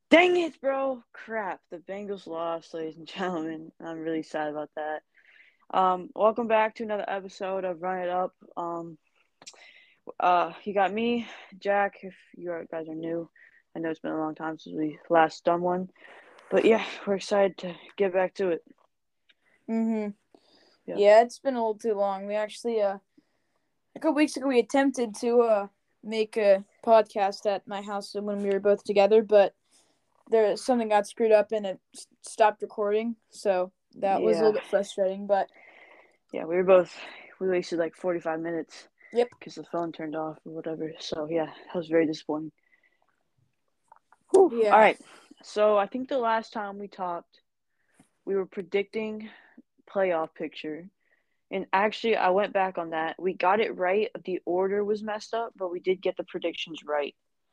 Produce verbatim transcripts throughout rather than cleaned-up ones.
Dang it, bro. Crap. The Bengals lost, ladies and gentlemen. I'm really sad about that. Um, welcome back to another episode of Run It Up. Um, uh, you got me, Jack, if you guys are new. I know it's been a long time since we last done one. But yeah, we're excited to get back to it. Mm-hmm. Yeah. Yeah, it's been a little too long. We actually, uh, a couple weeks ago, we attempted to uh make a podcast at my house when we were both together, but there something got screwed up and it stopped recording. So that was a Yeah. little bit frustrating. But Yeah, we were both, we wasted like forty-five minutes yep. because the phone turned off or whatever. So yeah, that was very disappointing. Whew. All Yeah. right. So I think the last time we talked, we were predicting playoff picture. And actually, I went back on that. We got it right. The order was messed up, but we did get the predictions right.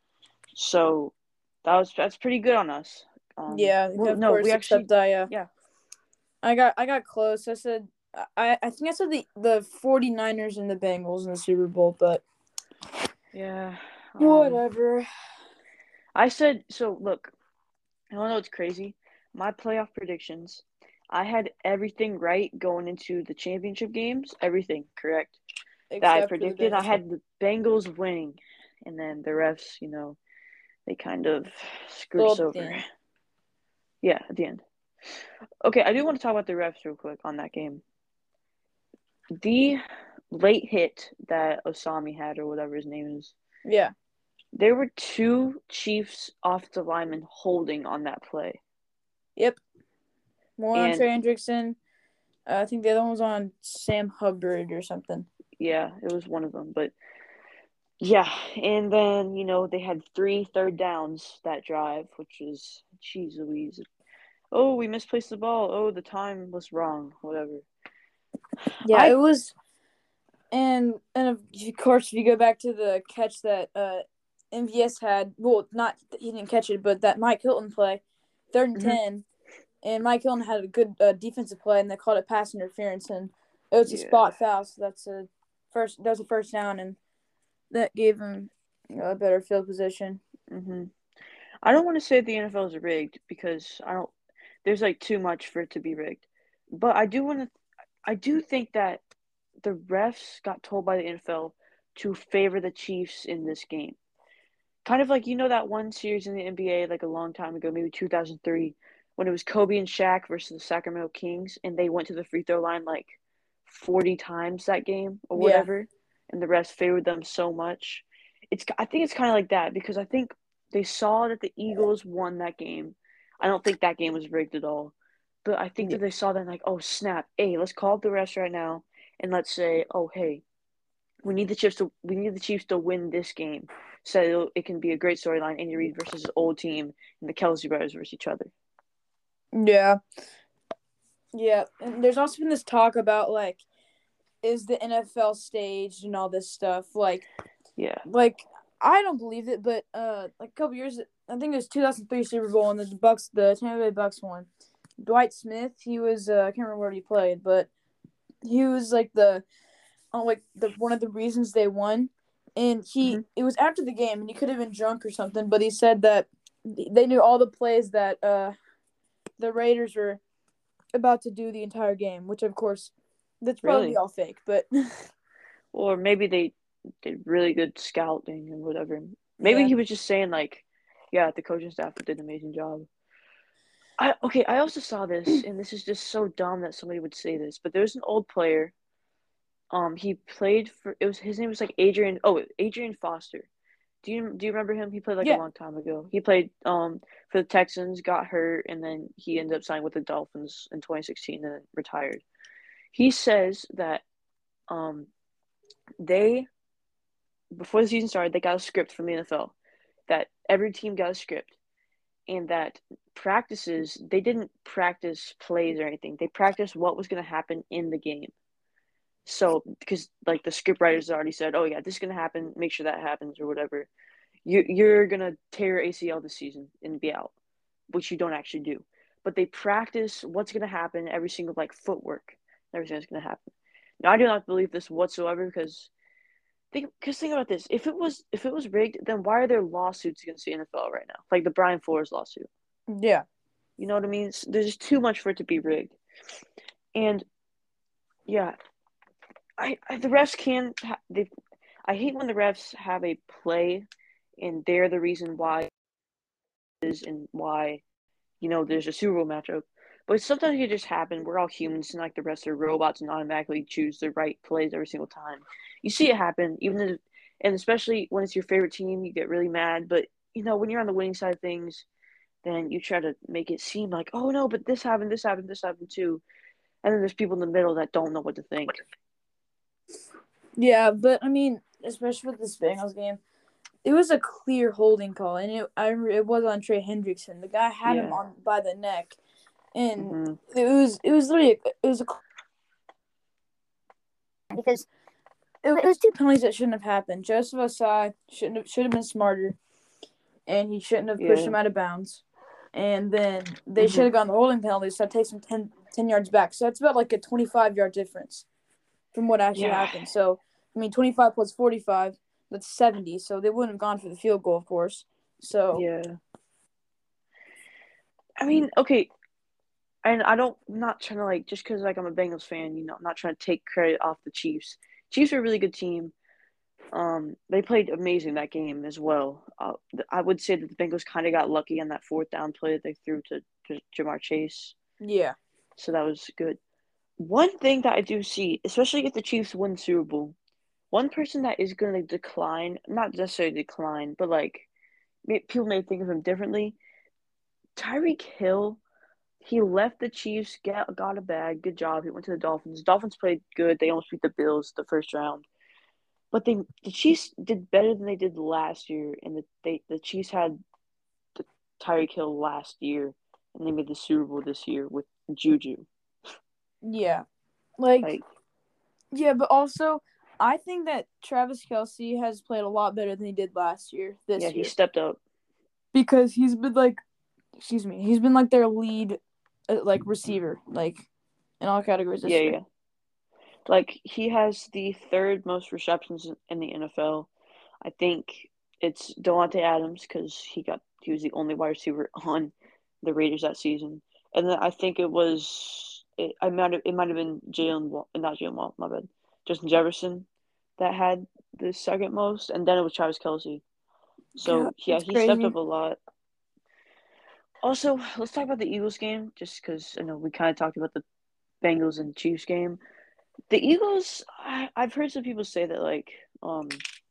So that was that's pretty good on us. Um, Yeah. well, Of no, we course. actually, Except I, uh, yeah, I got, I got close. I said, I, I think I said the the 49ers and the Bengals in the Super Bowl, but yeah. Um, whatever. I said so. Look, I don't know. It's crazy. My playoff predictions. I had everything right going into the championship games. Everything correct that I Except for the predicted. I Bengals game. had the Bengals winning, and then the refs, you know, they kind of screwed us Little at the over. end. Yeah, at the end. Okay, I do want to talk about the refs real quick on that game. The late hit that Osami had, or whatever his name is, Yeah. there were two Chiefs offensive linemen holding on that play. Yep. One on And Trey Hendrickson. Uh, I think the other one was on Sam Hubbard or something. yeah, it was one of them. But yeah, and then, you know, they had three third downs that drive, which was, geez Louise. Oh, we misplaced the ball. Oh, the time was wrong. Whatever. Yeah, I it was, and and of course, if you go back to the catch that uh, M V S had, well, not he didn't catch it, but that Mike Hilton play, third and mhm. ten, and Mike Hilton had a good uh, defensive play, and they called it pass interference, and it was a Yeah. spot foul, so that's a first. That was a first down, and that gave him you know, a better field position. Mhm. I don't want to say the N F L is rigged because I don't. There's like too much for it to be rigged, but I do want to. I do think that the refs got told by the N F L to favor the Chiefs in this game. Kind of like you know that one series in the N B A like a long time ago, maybe two thousand three, when it was Kobe and Shaq versus the Sacramento Kings, and they went to the free throw line like forty times that game or Yeah. whatever, and the refs favored them so much. It's I think it's kind of like that because I think they saw that the Eagles won that game. I don't think that game was rigged at all, but I think Yeah. that they saw that like, oh snap, hey, let's call up the refs right now and let's say, oh hey, we need the Chiefs to we need the Chiefs to win this game, so it can be a great storyline. Andy Reid versus his old team and the Kelsey brothers versus each other. Yeah. Yeah. And there's also been this talk about like, is the N F L staged and all this stuff. Like, Yeah, like I don't believe it, but uh, like a couple years, I think it was two thousand three Super Bowl, and the Bucks, the Tampa Bay Bucks won. Dwight Smith, he was uh, I can't remember where he played, but he was like the, uh, like the one of the reasons they won, and he hmm it was after the game, and he could have been drunk or something, but he said that they knew all the plays that uh the Raiders were about to do the entire game, which of course that's probably really. all fake, but Or maybe they did really good scouting and whatever. Maybe yeah, he was just saying like, yeah, the coaching staff did an amazing job. I okay. I also saw this, and this is just so dumb that somebody would say this, but there's an old player. Um, he played for it was his name was like Adrian. Oh, Adrian Foster. Do you do you remember him? He played like a yeah, long time ago. He played um for the Texans, got hurt, and then he ended up signing with the Dolphins in twenty sixteen and then retired. He says that um they before the season started, they got a script from the N F L that every team got a script and that practices they didn't practice plays or anything. They practiced what was going to happen in the game. So because like the script writers already said, oh yeah, this is going to happen. Make sure that happens or whatever. You you're gonna tear your A C L this season and be out, which you don't actually do. But they practice what's gonna happen, every single like footwork, everything that's gonna happen. Now I do not believe this whatsoever because think because think about this. If it was if it was rigged, then why are there lawsuits against the N F L right now? Like the Brian Flores lawsuit. Yeah. You know what I mean? There's just too much for it to be rigged. And yeah, I, I the refs can ha- they. I hate when the refs have a play, and they're the reason why it is and why, you know, there's a Super Bowl matchup. But sometimes it just happen. We're all humans, and like the rest are robots, and automatically choose the right plays every single time. You see it happen, even if, and especially when it's your favorite team, you get really mad. But you know, when you're on the winning side of things, then you try to make it seem like, oh no, but this happened, this happened, this happened too. And then there's people in the middle that don't know what to think. Yeah, but I mean, especially with this Bengals game, it was a clear holding call, and it I it was on Trey Hendrickson. The guy had Yeah. him on by the neck, and mm-hmm. it was it was literally it was a because it, it was two penalties that shouldn't have happened. Joseph Ossai shouldn't have, should have been smarter, and he shouldn't have pushed Yeah. him out of bounds. And then they mm-hmm. should have gotten the holding penalty, so that takes them ten, ten yards back. So that's about like a twenty-five yard difference from what actually Yeah. happened. So I mean, twenty-five plus forty-five, that's seventy. So they wouldn't have gone for the field goal, of course. So yeah. I mean, okay, and I don't, I'm not trying to like just because like I'm a Bengals fan, you know, I'm not trying to take credit off the Chiefs. Chiefs are a really good team. Um, they played amazing that game as well. Uh, I would say that the Bengals kind of got lucky on that fourth down play that they threw to, to Jamar Chase. Yeah. So that was good. One thing that I do see, especially if the Chiefs win Super Bowl, one person that is going to decline, not necessarily decline, but like people may think of him differently. Tyreek Hill, he left the Chiefs, get, got a bag. Good job. He went to the Dolphins. Dolphins played good. They almost beat the Bills the first round. But they the Chiefs did better than they did last year, and the they the Chiefs had the Tyreek Hill last year, and they made the Super Bowl this year with Juju. Yeah, like, like yeah, but also I think that Travis Kelce has played a lot better than he did last year. This yeah, year, he stepped up because he's been like, excuse me, he's been like their lead, uh, like receiver, like in all categories this yeah, year. yeah. Like he has the third most receptions in the N F L. I think it's Davante Adams because he got he was the only wide receiver on the Raiders that season, and then I think it was it, I might have, it might have been Jalen Wall, not Jalen Wall, my bad, Justin Jefferson that had the second most, and then it was Travis Kelce. So yeah, he crazy. stepped up a lot. Also, let's talk about the Eagles game, just because I know we kind of talked about the Bengals and Chiefs game. The Eagles, I, I've heard some people say that like um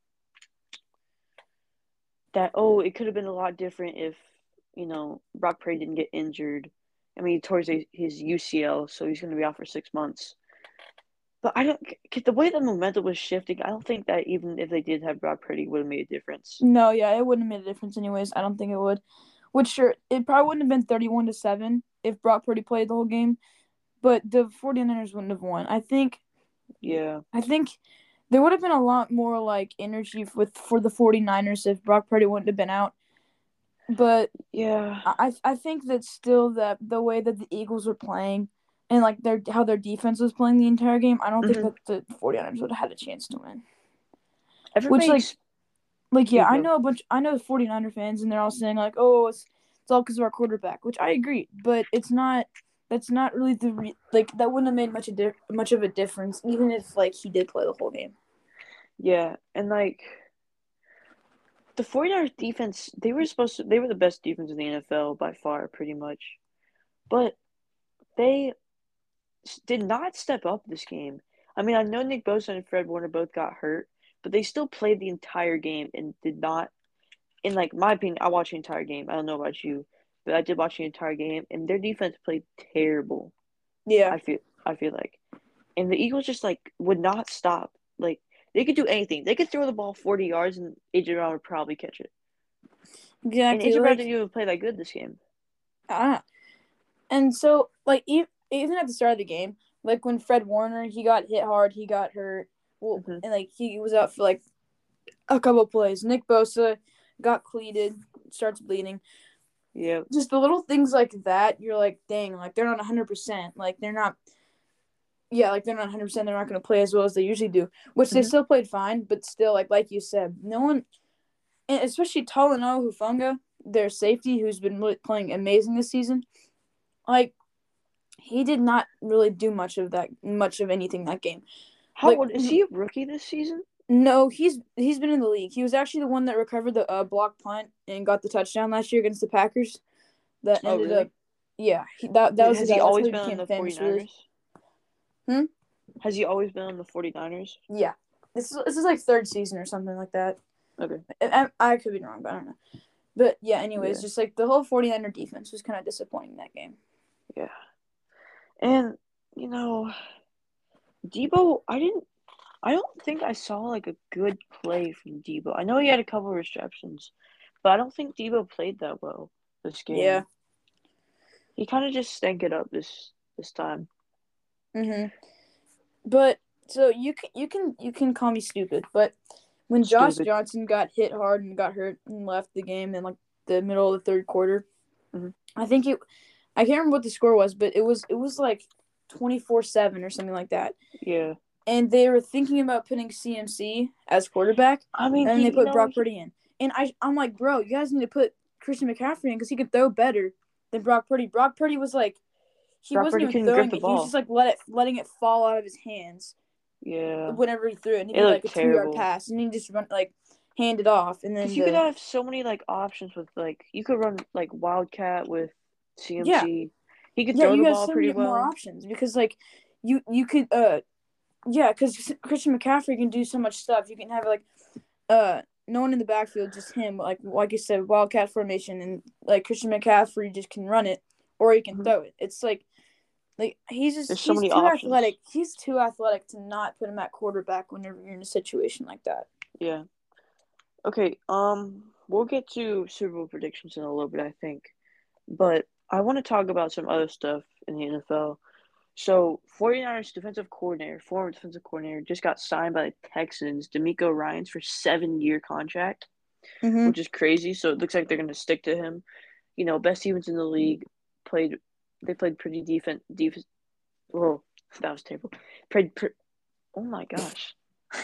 that oh it could have been a lot different if you know Brock Purdy didn't get injured. I mean, he tore his, his U C L, so he's going to be out for six months. But I don't the way the momentum was shifting. I don't think that even if they did have Brock Purdy, would have made a difference. No, yeah, it wouldn't have made a difference anyways. I don't think it would. Which sure, it probably wouldn't have been thirty-one to seven if Brock Purdy played the whole game, but the 49ers wouldn't have won. I think. Yeah. I think there would have been a lot more like energy with for the 49ers if Brock Purdy wouldn't have been out. But yeah, I I think that still that the way that the Eagles were playing and like their how their defense was playing the entire game, I don't mm-hmm. think that the 49ers would have had a chance to win. Everybody, Which like like yeah, I go. know a bunch I know 49er fans and they're all saying like, "Oh, it's it's all because of our quarterback," which I agree, but it's not that's not really the re- like that wouldn't have made much a di- much of a difference even if like he did play the whole game. Yeah, and like the 49ers defense, they were supposed to they were the best defense in the N F L by far pretty much. But they did not step up this game. I mean, I know Nick Bosa and Fred Warner both got hurt, but they still played the entire game and did not in like my opinion, I watched the entire game. I don't know about you, but I did watch the entire game and their defense played terrible. Yeah. I feel I feel like. And the Eagles just like would not stop. Like they could do anything. They could throw the ball forty yards and A J Brown would probably catch it. Exactly. And A J like, Brown didn't even play that good this game. Ah. And so like even even at the start of the game, like when Fred Warner, he got hit hard, he got hurt. Well, mm-hmm. and like he was out for like a couple plays. Nick Bosa got cleated, starts bleeding. Yeah. Just the little things like that, you're like, dang, like they're not one hundred percent. Like they're not, yeah, like they're not one hundred percent. They're not going to play as well as they usually do, which they Mm-hmm. still played fine, but still, like like you said, no one, and especially Talanoa Hufanga, their safety, who's been really playing amazing this season, like he did not really do much of that, much of anything that game. How Like, old is he? A rookie this season? no, he's he's been in the league. He was actually the one that recovered the uh, block punt and got the touchdown last year against the Packers. That Oh, ended really? up, yeah, he, that that was the Has he guy. That's how always he been on became the famous, really. 49ers? Hmm. Has he always been on the 49ers? Yeah, this is this is like third season or something like that. Okay. I, I, I could be wrong, but I don't know. But yeah, anyways, Yeah. just like the whole 49er defense was kind of disappointing that game. Yeah. And, you know, Debo, I didn't, I don't think I saw like a good play from Debo. I know he had a couple of receptions, but I don't think Debo played that well this game. Yeah. He kind of just stank it up this this time. Mhm. But so you can you can you can call me stupid, but when Josh Stupid. Johnson got hit hard and got hurt and left the game in like the middle of the third quarter, Mhm. I think it. I can't remember what the score was, but it was it was like twenty-four seven or something like that. Yeah. And they were thinking about putting C M C as quarterback, I mean, and he, they you put know, Brock he, Purdy in. And I I'm like, bro, you guys need to put Christian McCaffrey in because he could throw better than Brock Purdy. Brock Purdy was like, he Brock wasn't Purdy even couldn't grip throwing the it. He was ball. just like let it letting it fall out of his hands Yeah. whenever he threw it. And it'd It be like looked a two yard terrible. pass, and he just run like hand it off, and then Because you could the have so many like options with like you could run like Wildcat with C M C. yeah He could yeah throw you the have ball so pretty many more well. options because like you you could uh yeah because Christian McCaffrey can do so much stuff. You can have like uh no one in the backfield, just him, like like you said, wildcat formation, and like Christian McCaffrey just can run it or he can Mhm. throw it. It's like like he's just There's so he's many too options. athletic. He's too athletic to not put him at quarterback whenever you're in a situation like that. Yeah. Okay. Um, we'll get to Super Bowl predictions in a little bit, I think, but I want to talk about some other stuff in the N F L. So, 49ers defensive coordinator, former defensive coordinator, just got signed by the Texans, D'Amico Ryans, for seven-year contract, Mm-hmm. which is crazy. So it looks like they're going to stick to him. You know, best defense in the league. Played, they played pretty defense. Defense. Whoa, that was terrible. Played. Pre- oh my gosh.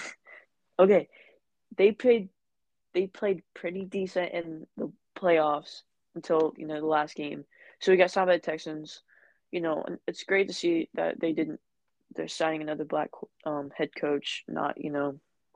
Okay, they played. They played pretty decent in the playoffs until you know the last game. So we got signed by the Texans. You know, and it's great to see that they didn't. They're signing another black um, head coach. Not you know,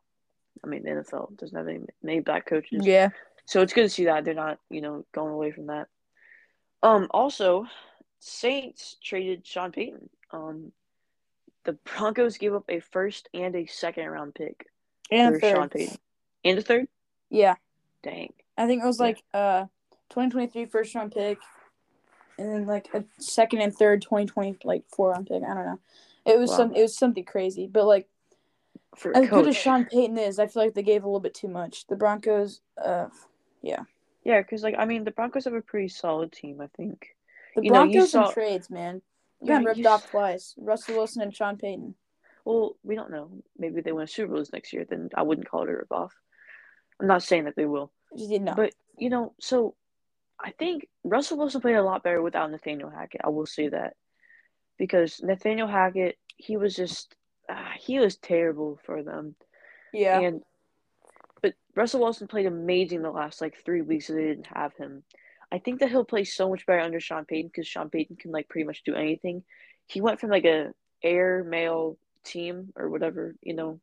I mean the N F L doesn't have any many black coaches, Yeah. so it's good to see that they're not you know going away from that. Um. Also, Saints traded Sean Payton. Um. The Broncos gave up a first and a second round pick And a for Sean third. Payton. And a third? Yeah. Dang. I think it was Yeah. like uh twenty twenty-three first round pick, and then like a second and third twenty twenty like four round pick. I don't know. It was Wow. some it was something crazy, but like For a as good as coach. Sean Payton is, I feel like they gave a little bit too much. The Broncos, uh, yeah, Yeah, because like I mean the Broncos have a pretty solid team, I think. the You know, you Broncos and saw trades, man. You yeah, got ripped you off twice. Russell Wilson and Sean Payton. well, we don't know. Maybe they win Super Bowls next year, then I wouldn't call it a ripoff. I'm not saying that they will. You did not. But, you know, so I think Russell Wilson played a lot better without Nathaniel Hackett. I will say that. Because Nathaniel Hackett, he was just uh, he was terrible for them. Yeah. And but Russell Wilson played amazing the last like three weeks that they didn't have him. I think that he'll play so much better under Sean Payton because Sean Payton can like pretty much do anything. He went from like a air mail team or whatever, you know,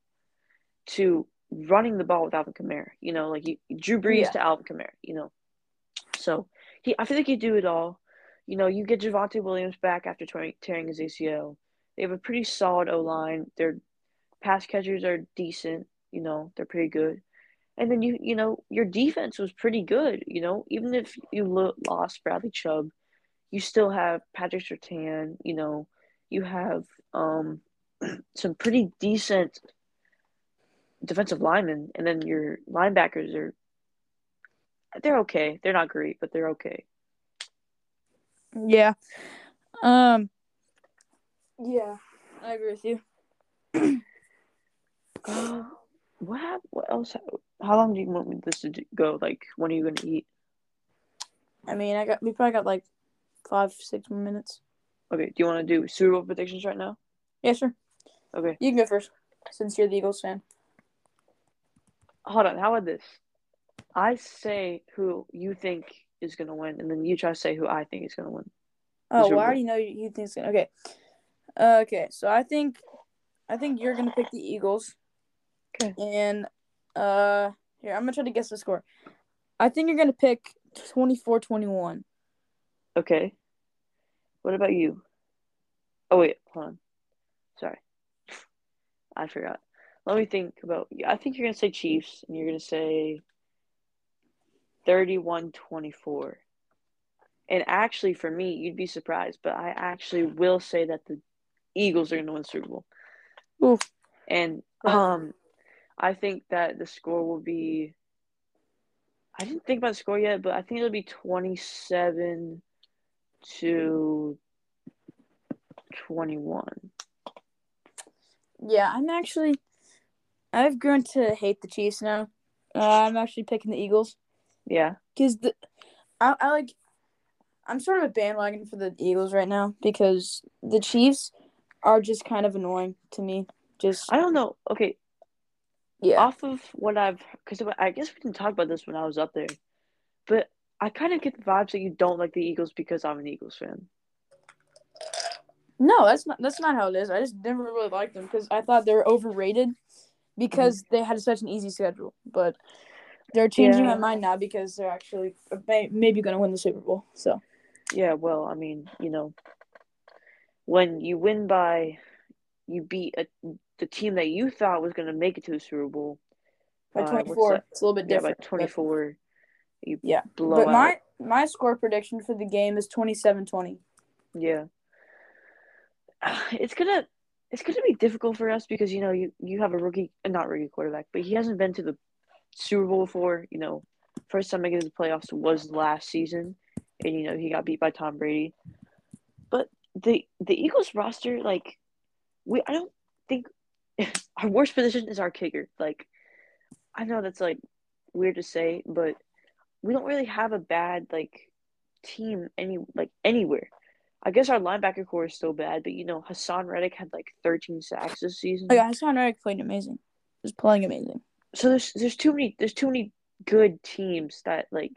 to running the ball with Alvin Kamara. You know, like he, Drew Brees Yeah. to Alvin Kamara. You know, so he I feel like he do it all. You know, you get Javonte Williams back after tearing his A C L. They have a pretty solid O line. Their pass catchers are decent. You know, they're pretty good. And then you, you know, your defense was pretty good. You know, even if you lo- lost Bradley Chubb, you still have Patrick Surtain. You know, you have um some pretty decent defensive linemen, and then your linebackers are they're okay. They're not great, but they're okay. Yeah. Um. Yeah, I agree with you. Uh, what hap- What else? How long do you want this to go? Like, when are you gonna eat? I mean, I got we probably got like five, six more minutes. Okay, do you want to do Super Bowl predictions right now? Yeah, sure. Okay. You can go first, since you're the Eagles fan. Hold on. How about this? I say who you think is gonna win, and then you try to say who I think is gonna win the Oh, Super well, I Bowl. already know you, you think it's gonna. Okay. Uh, okay. So I think, I think you're gonna pick the Eagles. Okay. And uh, here I'm gonna try to guess the score. I think you're gonna pick twenty-four twenty-one. Okay. What about you? Oh wait, hold on. Sorry, I forgot. Let me think about. I think you're gonna say Chiefs, and you're gonna say thirty-one twenty-four. And actually, for me, you'd be surprised, but I actually will say that the Eagles are gonna win the Super Bowl. Ooh. And Right. um, I think that the score will be. I didn't think about the score yet, but I think it'll be twenty-seven to twenty-one. Yeah, I'm actually. I've grown to hate the Chiefs now. Uh, I'm actually picking the Eagles Yeah. because the I, I like. I'm sort of a bandwagon for the Eagles right now because the Chiefs are just kind of annoying to me. Just I don't know. Okay, yeah. off of what I've, because I guess we didn't talk about this when I was up there, but I kind of get the vibes that you don't like the Eagles because I'm an Eagles fan. No, that's not that's not how it is. I just never really liked them because I thought they were overrated because mm-hmm. they had such an easy schedule. But they're changing yeah. my mind now because they're actually maybe going to win the Super Bowl. So yeah, well, I mean, you know, when you win by, you beat a, the team that you thought was going to make it to the Super Bowl by twenty-four. Uh, it's a little bit yeah, different. Yeah, by twenty-four. But, you yeah, blow but out. my my score prediction for the game is twenty-seven twenty. Yeah, it's gonna it's gonna be difficult for us because you know you, you have a rookie, not rookie quarterback, but he hasn't been to the Super Bowl before. You know, first time making the playoffs was last season, and you know he got beat by Tom Brady. But the the Eagles roster, like we, I don't think our worst position is our kicker. Like I know that's like weird to say, but we don't really have a bad like team any like anywhere. I guess our linebacker core is still bad, but you know Hassan Reddick had like thirteen sacks this season. Oh yeah, Hassan Reddick played amazing. He's playing amazing. So there's there's too many there's too many good teams that like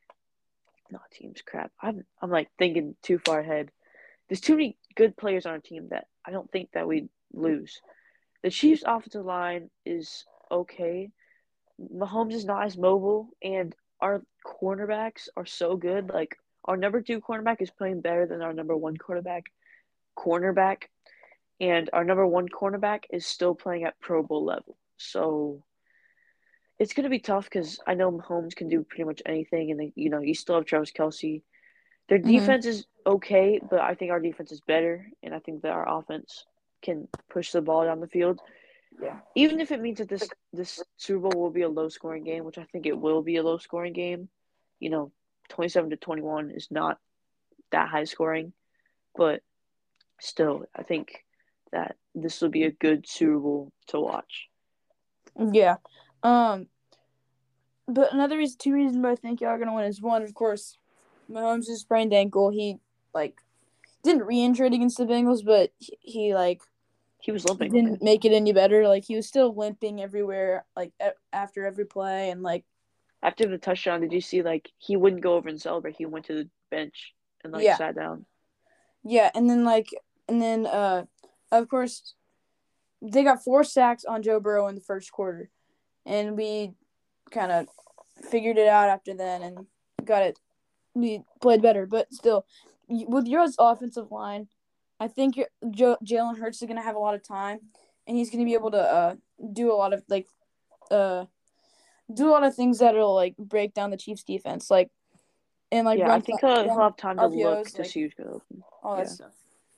not teams crap. I'm I'm like thinking too far ahead. There's too many good players on our team that I don't think that we lose. The Chiefs' offensive line is okay. Mahomes is not as mobile, and our cornerbacks are so good. Like our number two cornerback is playing better than our number one cornerback. Cornerback, and our number one cornerback is still playing at Pro Bowl level. So it's gonna be tough because I know Mahomes can do pretty much anything, and they, you know you still have Travis Kelce. Their defense mm-hmm. is okay, but I think our defense is better, and I think that our offense can push the ball down the field. Yeah. Even if it means that this this Super Bowl will be a low scoring game, which I think it will be a low scoring game. You know, twenty-seven to twenty-one is not that high scoring, but still, I think that this will be a good Super Bowl to watch. Yeah. Um. But another reason, two reasons why I think y'all are gonna win is one, of course, Mahomes' sprained ankle. He like didn't re-injure it against the Bengals, but he, he like he was limping. He didn't make it any better. Like he was still limping everywhere, like e- after every play, and like after the touchdown, did you see like he wouldn't go over and celebrate? He went to the bench and like yeah. sat down. Yeah, and then like and then uh, of course, they got four sacks on Joe Burrow in the first quarter, and we kind of figured it out after then and got it. We played better, but still, with your offensive line, I think your, J- Jalen Hurts is going to have a lot of time, and he's going to be able to uh, do a lot of like, uh, do a lot of things that'll like break down the Chiefs' defense, like, and like yeah, run. I think he'll, he'll have time R P Os, to look to like, see who's going to open. All yeah. that stuff.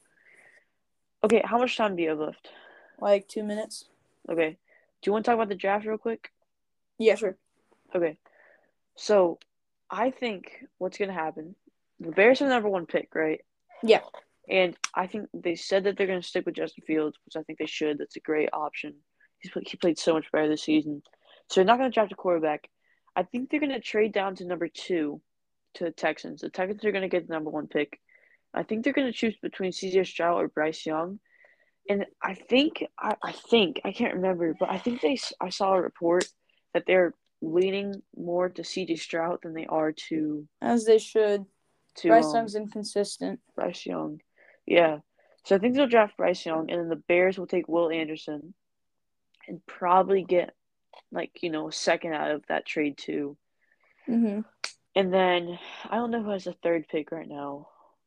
Okay, how much time do you have left? Like two minutes. Okay, do you want to talk about the draft real quick? Yeah, sure. Okay, so I think what's going to happen. The Bears have the number one pick, right? Yeah. And I think they said that they're going to stick with Justin Fields, which I think they should. That's a great option. He's he played so much better this season. So they're not going to draft a quarterback. I think they're going to trade down to number two to the Texans. The Texans are going to get the number one pick. I think they're going to choose between C J Stroud or Bryce Young. And I think I, I think I can't remember, but I think they I saw a report that they're leaning more to C J Stroud than they are to As they should. to Bryce um Young's inconsistent. Bryce Young. Yeah. So I think they'll draft Bryce Young, and then the Bears will take Will Anderson and probably get like, you know, a second out of that trade too. Mm-hmm. And then I don't know who has the third pick right now.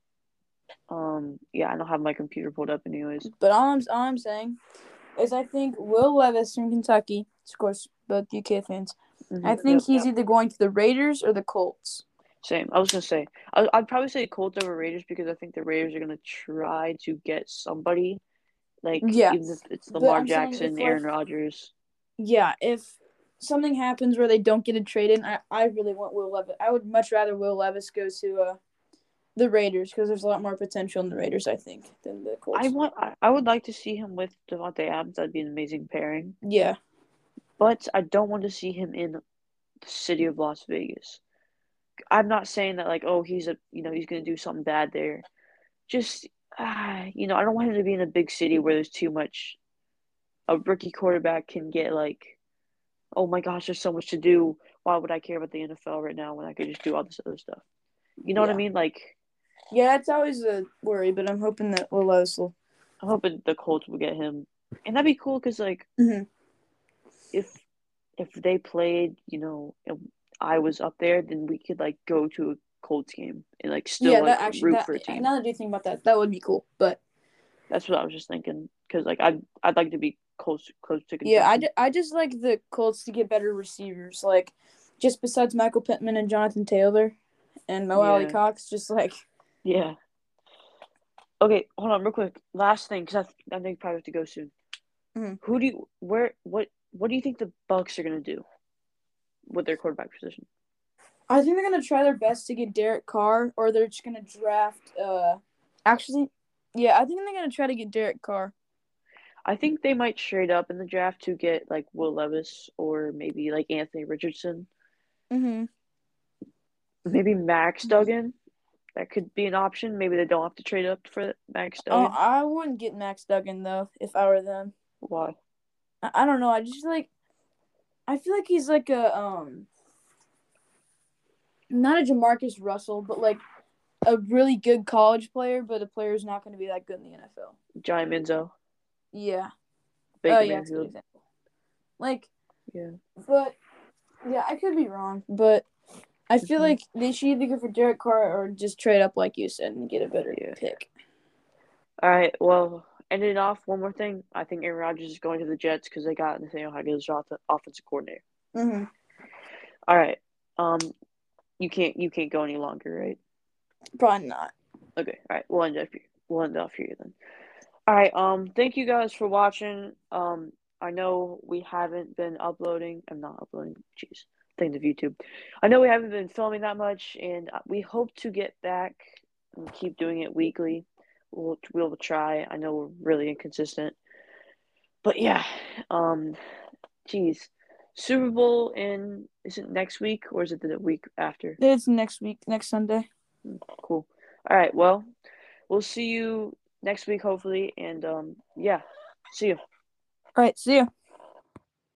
Um, yeah, I don't have my computer pulled up anyways. But all I'm all I'm saying is I think Will Levis from Kentucky, of course, both U K fans. Mm-hmm. I think Yep. he's either going to the Raiders or the Colts. Same. I was gonna say I, I'd probably say Colts over Raiders because I think the Raiders are gonna try to get somebody, like Yeah, even if it's but Lamar I'm saying if Jackson, like Aaron Rodgers. yeah, if something happens where they don't get a trade in, I, I really want Will Levis. I would much rather Will Levis go to uh, the Raiders because there's a lot more potential in the Raiders, I think, than the I Colts. want. I, I would like to see him with Devontae Adams. That'd be an amazing pairing. Yeah, But I don't want to see him in the city of Las Vegas. I'm not saying that like, oh, he's a you know he's gonna do something bad there. Just ah, you know, I don't want him to be in a big city where there's too much. A rookie quarterback can get like, oh my gosh, there's so much to do. Why would I care about the N F L right now when I could just do all this other stuff? You know what I yeah, mean? Like, yeah. It's always a worry, but I'm hoping that Will Levis will. I'm hoping the Colts will get him, and that'd be cool because like Mm-hmm. if if they played, you know, and I was up there, then we could like go to a Colts game and like still Yeah, like that actually root that for a team. now that I do think about that, that would be cool. But That's what I was just thinking because like I'd I'd like to be close close to Kentucky. yeah, I, ju- I just like the Colts to get better receivers, like just besides Michael Pittman and Jonathan Taylor and Mo Alley Yeah. Cox, just like Yeah. Okay, hold on real quick. Last thing, because I I think probably have to go soon. Mhm. Who do you where what what do you think the Bucks are gonna do with their quarterback position? I think they're gonna try their best to get Derek Carr, or they're just gonna draft. Uh, actually, yeah, I think they're gonna try to get Derek Carr. I think they might trade up in the draft to get like Will Levis or maybe like Anthony Richardson, Mm-hmm. maybe Max Duggan. That could be an option. Maybe they don't have to trade up for Max Oh, Duggan. I wouldn't get Max Duggan though if I were them. Why? I, I don't know. I just like. I feel like he's like a um, not a Jamarcus Russell, but like a really good college player, but a player who's not going to be that good in the N F L. Johnny Manziel, Yeah. Baker Oh yeah, that's a good Mayfield. example. Like, Yeah. but yeah, I could be wrong, but I feel Mhm. like they should either go for Derek Carr or just trade up, like you said, and get a better Yeah. pick. All right. Well, ending it off, one more thing. I think Aaron Rodgers is going to the Jets because they got Nathaniel Hackett as off- offensive coordinator. Mm-hmm. All right. Um, you can't you can't go any longer, right? Probably not. Okay. All right. We'll end up here. We'll end off here then. All right. Um, thank you guys for watching. Um, I know we haven't been uploading. I'm not uploading. Jeez, things of YouTube. I know we haven't been filming that much, and we hope to get back and keep doing it weekly. We'll we'll try. I know we're really inconsistent, but yeah. Um, geez, Super Bowl in is it next week or is it the week after? It's next week, next Sunday. Cool. All right. Well, we'll see you next week hopefully, and um, yeah. See you. All right, see ya.